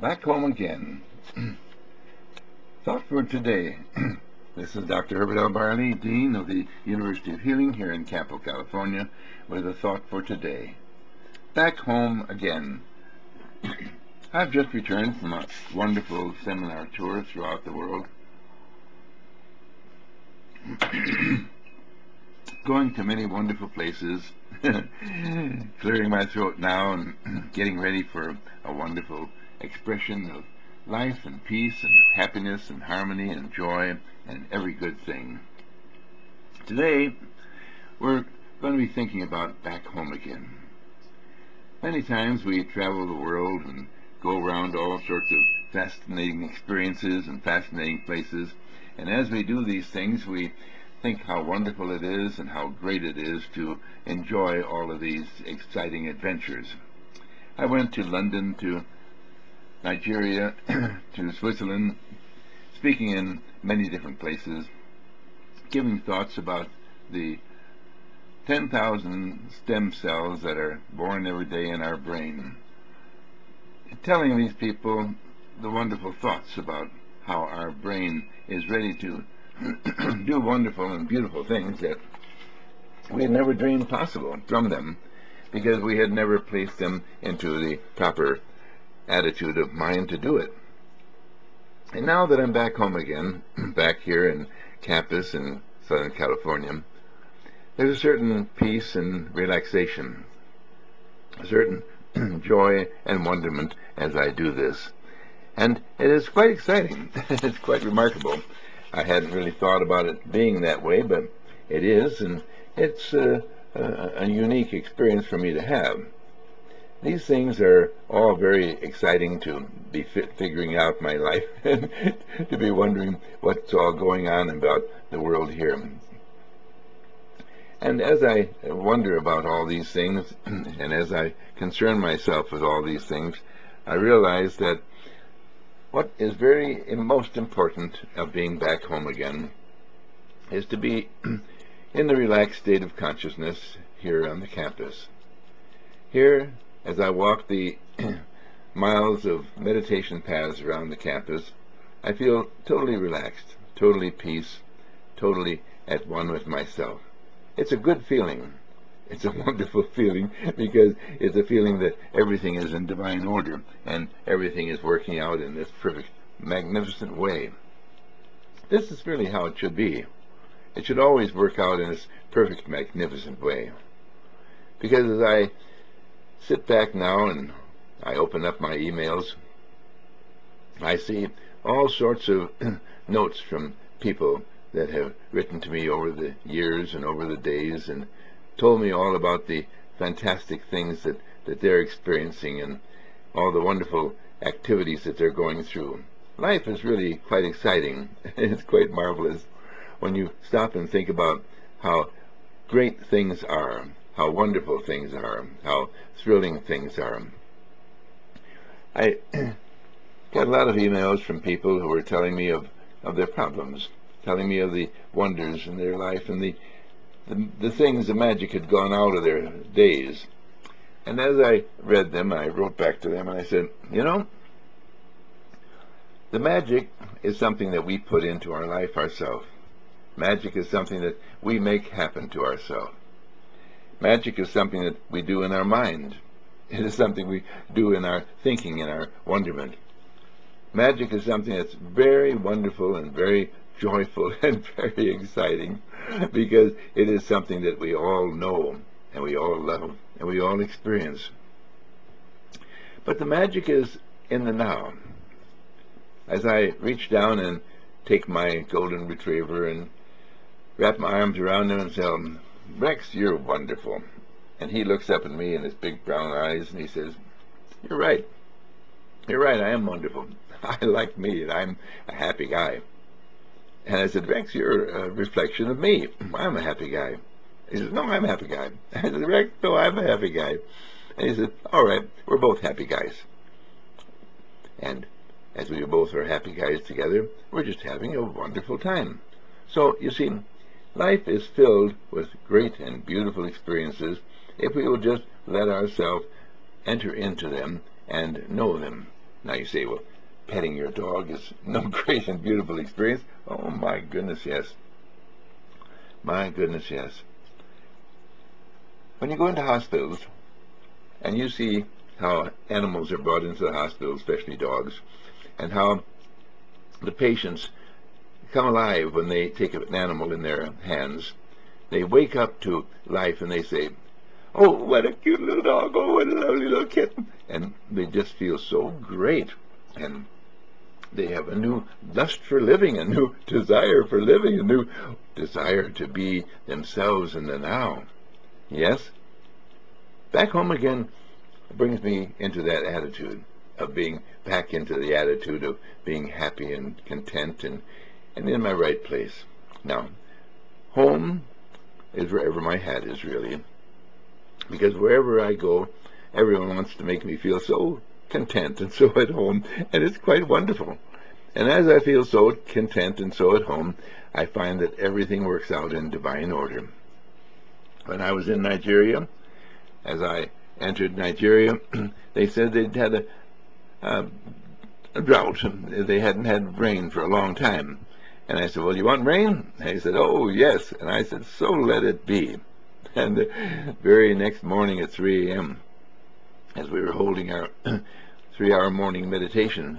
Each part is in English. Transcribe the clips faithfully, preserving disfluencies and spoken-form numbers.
Back home again. Thought for today. This is Doctor Herbert L. Barley, Dean of the University of Healing here in Campo, California, with a thought for today. Back home again. I've just returned from a wonderful seminar tour throughout the world, going to many wonderful places, clearing my throat now and getting ready for a wonderful expression of life and peace and happiness and harmony and joy and every good thing. Today, we're going to be thinking about back home again. Many times we travel the world and go around all sorts of fascinating experiences and fascinating places, and as we do these things, we think how wonderful it is and how great it is to enjoy all of these exciting adventures. I went to London, to Nigeria, to Switzerland, speaking in many different places, giving thoughts about the ten thousand stem cells that are born every day in our brain, telling these people the wonderful thoughts about how our brain is ready to do wonderful and beautiful things that we had never dreamed possible from them, because we had never placed them into the proper attitude of mind to do it. And now that I'm back home again, back here in campus in Southern California, there's a certain peace and relaxation, a certain joy and wonderment as I do this. And it is quite exciting. It's quite remarkable. I hadn't really thought about it being that way, but it is, and it's uh, a, a unique experience for me to have. These things are all very exciting to be fit, figuring out my life and to be wondering what's all going on about the world here. And as I wonder about all these things, and as I concern myself with all these things, I realize that what is very most important of being back home again is to be in the relaxed state of consciousness here on the campus. Here, as I walk the miles of meditation paths around the campus, I feel totally relaxed, totally peace, totally at one with myself. It's a good feeling. It's a wonderful feeling, because it's a feeling that everything is in divine order and everything is working out in this perfect, magnificent way. This is really how it should be. It should always work out in this perfect, magnificent way. Because as I sit back now and I open up my emails, I see all sorts of notes from people that have written to me over the years and over the days and told me all about the fantastic things that, that they're experiencing and all the wonderful activities that they're going through. Life is really quite exciting. It's quite marvelous when you stop and think about how great things are, how wonderful things are, how thrilling things are. I got a lot of emails from people who were telling me of, of their problems, telling me of the wonders in their life and the, the, the things, the magic had gone out of their days. And as I read them, I wrote back to them and I said, you know, the magic is something that we put into our life ourselves. Magic is something that we make happen to ourselves. Magic is something that we do in our mind. It is something we do in our thinking, in our wonderment. Magic is something that's very wonderful and very joyful and very exciting, because it is something that we all know and we all love and we all experience. But the magic is in the now. As I reach down and take my golden retriever and wrap my arms around him and say, Rex, you're wonderful. And he looks up at me in his big brown eyes and he says, you're right. You're right, I am wonderful. I like me, and I'm a happy guy. And I said, Rex, you're a reflection of me. I'm a happy guy. He says, no, I'm a happy guy. I said, Rex, no, I'm a happy guy. And he said, all right, we're both happy guys. And as we both are happy guys together, we're just having a wonderful time. So, you see, life is filled with great and beautiful experiences if we will just let ourselves enter into them and know them. Now you say, well, petting your dog is no great and beautiful experience. Oh my goodness, yes. My goodness, yes. When you go into hospitals and you see how animals are brought into the hospital, especially dogs, and how the patients come alive when they take an animal in their hands, they wake up to life and they say, oh, what a cute little dog, oh, what a lovely little kitten. And they just feel so great. And they have a new lust for living, a new desire for living, a new desire to be themselves in the now. Yes? Back home again brings me into that attitude of being back into the attitude of being happy and content and, and in my right place. Now, home is wherever my hat is, really, because wherever I go, everyone wants to make me feel so content and so at home, and it's quite wonderful. And as I feel so content and so at home, I find that everything works out in divine order. When I was in Nigeria, as I entered Nigeria, they said they'd had a, a, a drought. They hadn't had rain for a long time. And I said, well, you want rain? And he said, oh, yes. And I said, so let it be. And the very next morning at three a m, as we were holding our three-hour morning meditation,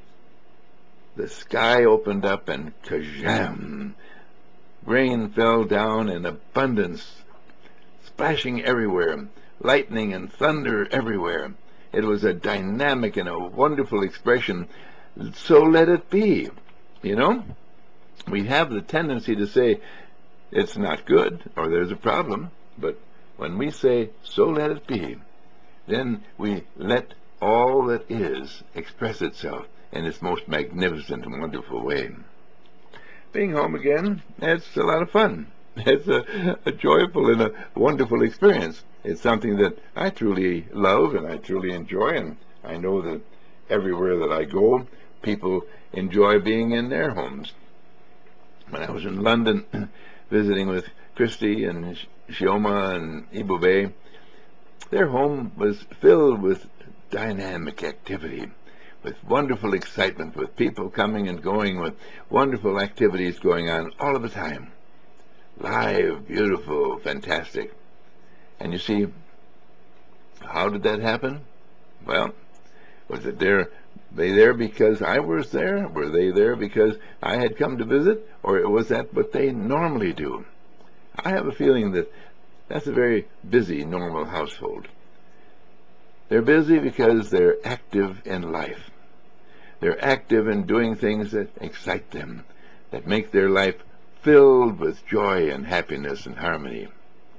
the sky opened up and kajam! Rain fell down in abundance, splashing everywhere, lightning and thunder everywhere. It was a dynamic and a wonderful expression. So let it be. You know, we have the tendency to say it's not good or there's a problem, but when we say so let it be, then we let all that is express itself in its most magnificent and wonderful way. Being home again, it's a lot of fun. It's a, a joyful and a wonderful experience. It's something that I truly love and I truly enjoy, and I know that everywhere that I go, people enjoy being in their homes. When I was in London visiting with Christy and Shioma and Ibube, their home was filled with dynamic activity, with wonderful excitement, with people coming and going, with wonderful activities going on all of the time. Live, beautiful, fantastic. And you see, how did that happen? Well, was it there, they there because I was there? Were they there because I had come to visit? Or was that what they normally do? I have a feeling that that's a very busy, normal household. They're busy because they're active in life. They're active in doing things that excite them, that make their life filled with joy and happiness and harmony.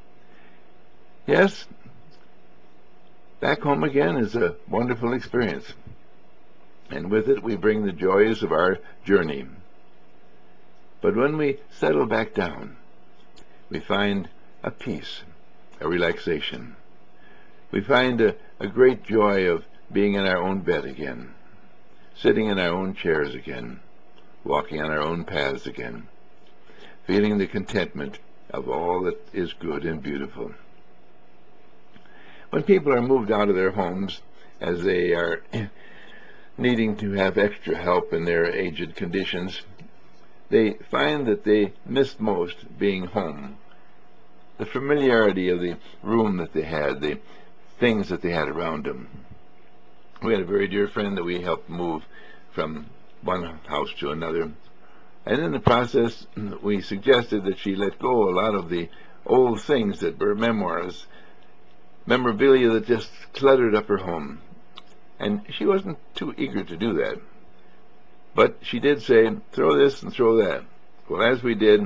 Yes, back home again is a wonderful experience, and with it we bring the joys of our journey. But when we settle back down, we find a peace, a relaxation. We find a, a great joy of being in our own bed again, sitting in our own chairs again, walking on our own paths again, feeling the contentment of all that is good and beautiful. When people are moved out of their homes, as they are needing to have extra help in their aged conditions, they find that they miss most being home. The familiarity of the room that they had, the things that they had around them. We had a very dear friend that we helped move from one house to another. And in the process, we suggested that she let go a lot of the old things that were memoirs, memorabilia that just cluttered up her home. And she wasn't too eager to do that. But she did say, throw this and throw that. Well, as we did,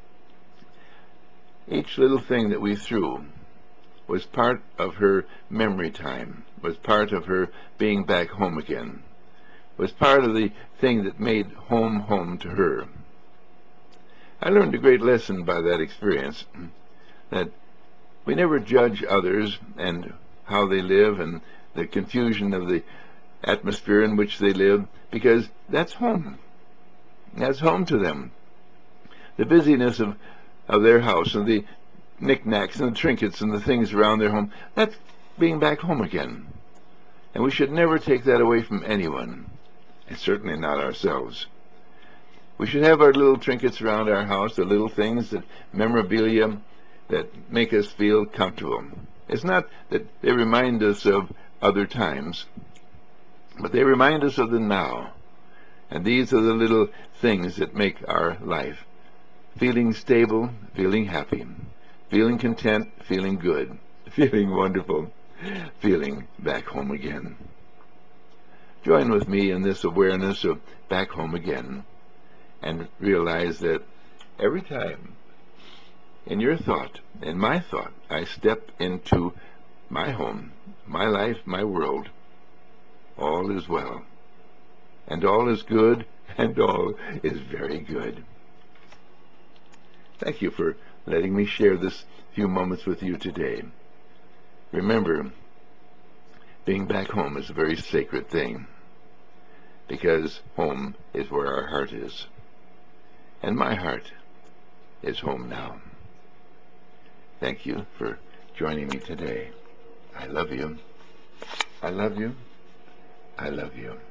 each little thing that we threw was part of her memory time, was part of her being back home again, was part of the thing that made home home to her. I learned a great lesson by that experience, that we never judge others and how they live and the confusion of the atmosphere in which they live, because that's home. That's home to them. The busyness of, of their house and the knickknacks and the trinkets and the things around their home, that's being back home again. And we should never take that away from anyone, and certainly not ourselves. We should have our little trinkets around our house, the little things, that memorabilia that make us feel comfortable. It's not that they remind us of other times, but they remind us of the now. And these are the little things that make our life. Feeling stable, feeling happy, feeling content, feeling good, feeling wonderful, feeling back home again. Join with me in this awareness of back home again, and realize that every time in your thought, in my thought, I step into my home, my life, my world, all is well. And all is good, and all is very good. Thank you for letting me share this few moments with you today. Remember, being back home is a very sacred thing, because home is where our heart is. And my heart is home now. Thank you for joining me today. I love you. I love you. I love you.